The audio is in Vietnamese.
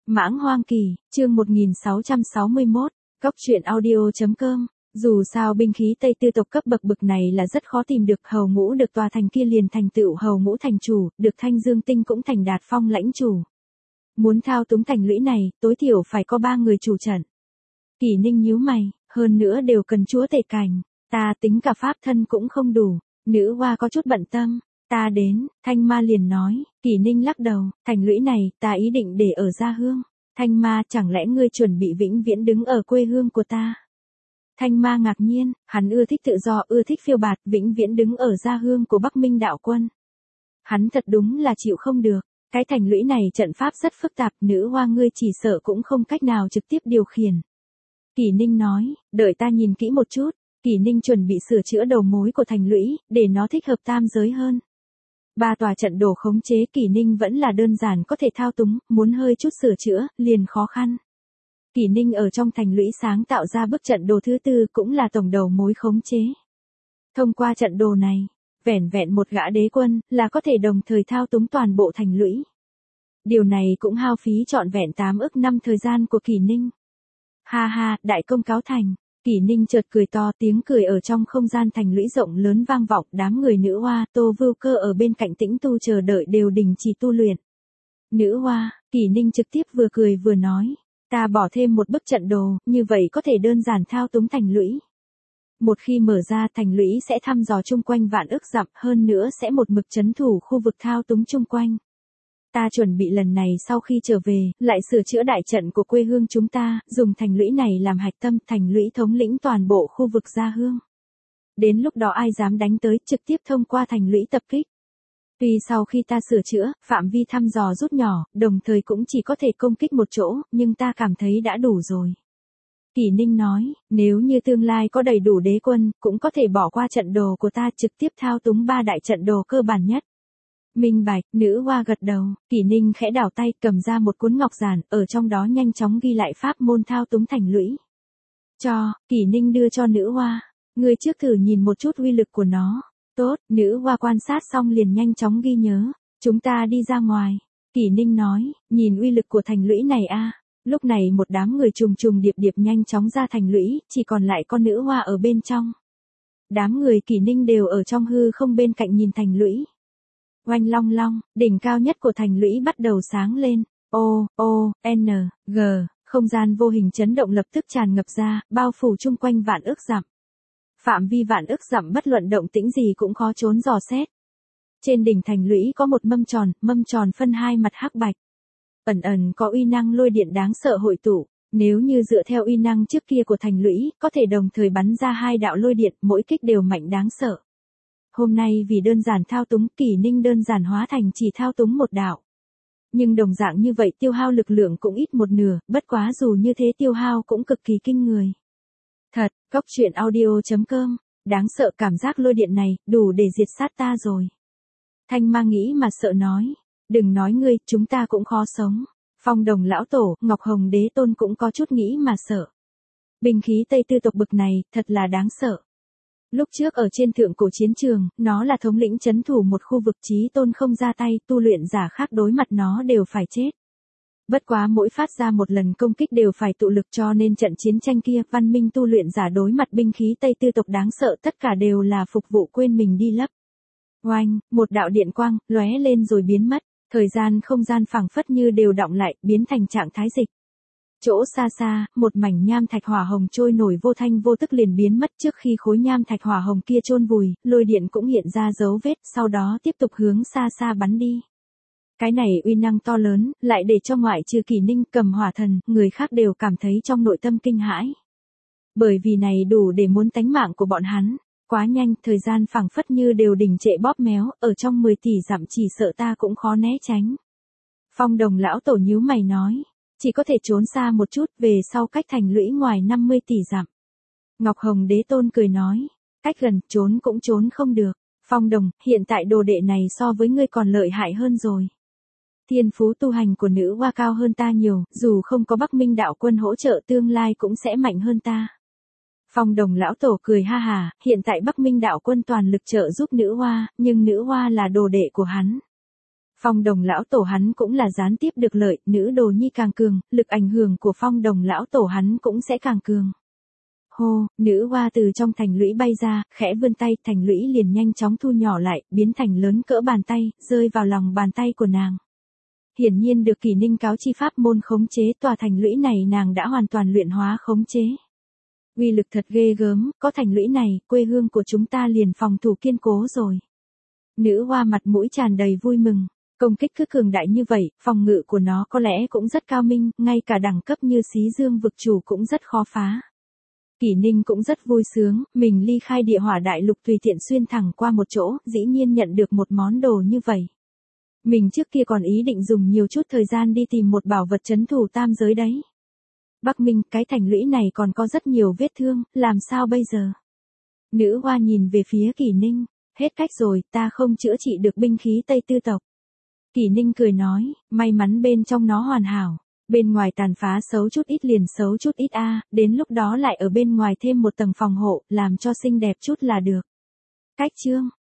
Mãng Hoang Kỳ, chương 1661, Cốc truyện audio.com. Dù sao binh khí Tây Tư tộc cấp bậc bực này là rất khó tìm được, hầu ngũ được tòa thành kia liền thành tựu hầu ngũ thành chủ, được Thanh Dương Tinh cũng thành đạt phong lãnh chủ. Muốn thao túng thành lũy này, tối thiểu phải có 3 người chủ trận. Kỷ Ninh nhíu mày, hơn nữa đều cần chúa tể cảnh, ta tính cả pháp thân cũng không đủ. Nữ hoa có chút bận tâm. Ta đến, Thanh Ma liền nói. Kỷ Ninh lắc đầu, thành lũy này, ta ý định để ở Gia Hương. Thanh Ma, chẳng lẽ ngươi chuẩn bị vĩnh viễn đứng ở quê hương của ta? Thanh Ma ngạc nhiên, hắn ưa thích tự do, ưa thích phiêu bạt, vĩnh viễn đứng ở Gia Hương của Bắc Minh đạo quân. Hắn thật đúng là chịu không được. Cái thành lũy này trận pháp rất phức tạp, nữ hoa ngươi chỉ sợ cũng không cách nào trực tiếp điều khiển. Kỷ Ninh nói, đợi ta nhìn kỹ một chút. Kỷ Ninh chuẩn bị sửa chữa đầu mối của thành lũy, để nó thích hợp tam giới hơn. 3 tòa trận đồ khống chế Kỷ Ninh vẫn là đơn giản có thể thao túng, muốn hơi chút sửa chữa, liền khó khăn. Kỷ Ninh ở trong thành lũy sáng tạo ra bức trận đồ thứ 4 cũng là tổng đầu mối khống chế. Thông qua trận đồ này, vẻn vẹn một gã đế quân là có thể đồng thời thao túng toàn bộ thành lũy. Điều này cũng hao phí trọn vẹn 8 ức năm thời gian của Kỷ Ninh. Ha ha, đại công cáo thành. Kỷ Ninh chợt cười to, tiếng cười ở trong không gian thành lũy rộng lớn vang vọng, đám người nữ hoa, Tô Vưu Cơ ở bên cạnh tĩnh tu chờ đợi đều đình chỉ tu luyện. Nữ hoa, Kỷ Ninh trực tiếp vừa cười vừa nói, ta bỏ thêm một bức trận đồ, như vậy có thể đơn giản thao túng thành lũy. Một khi mở ra thành lũy sẽ thăm dò chung quanh vạn ức dặm, hơn nữa sẽ một mực trấn thủ khu vực thao túng chung quanh. Ta chuẩn bị lần này sau khi trở về, lại sửa chữa đại trận của quê hương chúng ta, dùng thành lũy này làm hạch tâm, thành lũy thống lĩnh toàn bộ khu vực Gia Hương. Đến lúc đó ai dám đánh tới, trực tiếp thông qua thành lũy tập kích. Tuy sau khi ta sửa chữa, phạm vi thăm dò rút nhỏ, đồng thời cũng chỉ có thể công kích một chỗ, nhưng ta cảm thấy đã đủ rồi. Kỷ Ninh nói, nếu như tương lai có đầy đủ đế quân, cũng có thể bỏ qua trận đồ của ta, trực tiếp thao túng 3 đại trận đồ cơ bản nhất. Minh bạch, nữ hoa gật đầu, Kỷ Ninh khẽ đảo tay, cầm ra một cuốn ngọc giản, ở trong đó nhanh chóng ghi lại pháp môn thao túng thành lũy. Kỷ Ninh đưa cho nữ hoa, ngươi trước thử nhìn một chút uy lực của nó. Tốt, nữ hoa quan sát xong liền nhanh chóng ghi nhớ, chúng ta đi ra ngoài. Kỷ Ninh nói, nhìn uy lực của thành lũy này a. Lúc này một đám người trùng trùng điệp điệp nhanh chóng ra thành lũy, chỉ còn lại con nữ hoa ở bên trong. Đám người Kỷ Ninh đều ở trong hư không bên cạnh nhìn thành lũy. Oanh long long, đỉnh cao nhất của thành lũy bắt đầu sáng lên. G, không gian vô hình chấn động lập tức tràn ngập ra, bao phủ chung quanh vạn ức dặm. Phạm vi vạn ức dặm bất luận động tĩnh gì cũng khó trốn dò xét. Trên đỉnh thành lũy có một mâm tròn phân 2 mặt hắc bạch. Ẩn ẩn có uy năng lôi điện đáng sợ hội tụ. Nếu như dựa theo uy năng trước kia của thành lũy, có thể đồng thời bắn ra 2 đạo lôi điện, mỗi kích đều mạnh đáng sợ. Hôm nay vì đơn giản thao túng, Kỷ Ninh đơn giản hóa thành chỉ thao túng 1 đạo. Nhưng đồng dạng như vậy tiêu hao lực lượng cũng ít 1/2, bất quá dù như thế tiêu hao cũng cực kỳ kinh người. Thật, Cốc truyện audio.com, đáng sợ cảm giác lôi điện này, đủ để diệt sát ta rồi. Thanh Ma nghĩ mà sợ nói, đừng nói ngươi, chúng ta cũng khó sống. Phong Đồng lão tổ, Ngọc Hồng đế tôn cũng có chút nghĩ mà sợ. Binh khí Tây Tư tộc bực này, thật là đáng sợ. Lúc trước ở trên thượng cổ chiến trường, nó là thống lĩnh trấn thủ một khu vực, chí tôn không ra tay, tu luyện giả khác đối mặt nó đều phải chết. Bất quá mỗi phát ra một lần công kích đều phải tụ lực, cho nên trận chiến tranh kia, văn minh tu luyện giả đối mặt binh khí Tây Tư tộc đáng sợ tất cả đều là phục vụ quên mình đi lấp. Oanh, một đạo điện quang, lóe lên rồi biến mất, thời gian không gian phảng phất như đều đọng lại, biến thành trạng thái dịch. Chỗ xa xa, một mảnh nham thạch hỏa hồng trôi nổi vô thanh vô tức liền biến mất, trước khi khối nham thạch hỏa hồng kia chôn vùi, lôi điện cũng hiện ra dấu vết, sau đó tiếp tục hướng xa xa bắn đi. Cái này uy năng to lớn, lại để cho ngoại trừ Kỷ Ninh, Cầm Hỏa Thần, người khác đều cảm thấy trong nội tâm kinh hãi. Bởi vì này đủ để muốn tánh mạng của bọn hắn, quá nhanh, thời gian phảng phất như đều đình trệ bóp méo, ở trong 10 tỷ dặm chỉ sợ ta cũng khó né tránh. Phong Đồng lão tổ nhíu mày nói, chỉ có thể trốn xa một chút, về sau cách thành lũy ngoài 50 tỷ dặm. Ngọc Hồng đế tôn cười nói, cách gần, trốn cũng trốn không được. Phong Đồng, hiện tại đồ đệ này so với ngươi còn lợi hại hơn rồi. Thiên phú tu hành của nữ hoa cao hơn ta nhiều, dù không có Bắc Minh đạo quân hỗ trợ tương lai cũng sẽ mạnh hơn ta. Phong Đồng lão tổ cười ha hà, hiện tại Bắc Minh đạo quân toàn lực trợ giúp nữ hoa, nhưng nữ hoa là đồ đệ của hắn. Phong Đồng lão tổ hắn cũng là gián tiếp được lợi, nữ đồ nhi càng cường, lực ảnh hưởng của Phong Đồng lão tổ hắn cũng sẽ càng cường. Hô, nữ hoa từ trong thành lũy bay ra, khẽ vươn tay, thành lũy liền nhanh chóng thu nhỏ lại, biến thành lớn cỡ bàn tay, rơi vào lòng bàn tay của nàng. Hiển nhiên được Kỷ Ninh cáo chi pháp môn khống chế, tòa thành lũy này nàng đã hoàn toàn luyện hóa khống chế. Uy lực thật ghê gớm, có thành lũy này, quê hương của chúng ta liền phòng thủ kiên cố rồi. Nữ hoa mặt mũi tràn đầy vui mừng, công kích cứ cường đại như vậy, phòng ngự của nó có lẽ cũng rất cao minh, ngay cả đẳng cấp như Xí Dương vực chủ cũng rất khó phá. Kỷ Ninh cũng rất vui sướng, mình ly khai địa hỏa đại lục tùy tiện xuyên thẳng qua một chỗ, dĩ nhiên nhận được một món đồ như vậy. Mình trước kia còn ý định dùng nhiều chút thời gian đi tìm một bảo vật trấn thủ tam giới đấy. Bắc Minh, cái thành lũy này còn có rất nhiều vết thương, làm sao bây giờ? Nữ hoa nhìn về phía Kỷ Ninh, hết cách rồi, ta không chữa trị được binh khí Tây Tư tộc. Kỷ Ninh cười nói, may mắn bên trong nó hoàn hảo, bên ngoài tàn phá xấu chút ít liền xấu chút ít đến lúc đó lại ở bên ngoài thêm một tầng phòng hộ, làm cho xinh đẹp chút là được. Cách chương